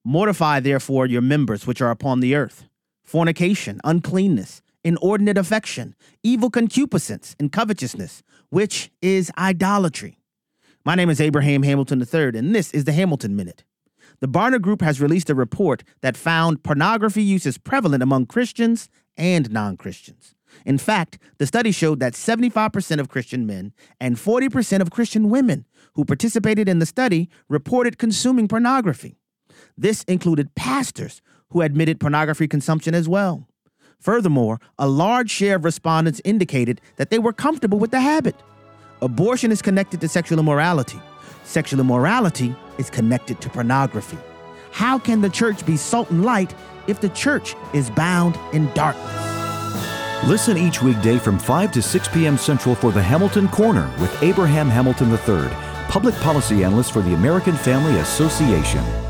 Mortify therefore your members which are upon the earth: fornication, uncleanness, inordinate affection, evil concupiscence, and covetousness, which is idolatry. My name is Abraham Hamilton III, and this is the Hamilton Minute. The Barna Group has released a report that found pornography use is prevalent among Christians and non-Christians. In fact, the study showed that 75% of Christian men and 40% of Christian women who participated in the study reported consuming pornography. This included pastors who admitted pornography consumption as well. Furthermore, a large share of respondents indicated that they were comfortable with the habit. Abortion is connected to sexual immorality. Sexual immorality is connected to pornography. How can the church be salt and light if the church is bound in darkness? Listen each weekday from 5 to 6 p.m. Central for the Hamilton Corner with Abraham Hamilton III, public policy analyst for the American Family Association.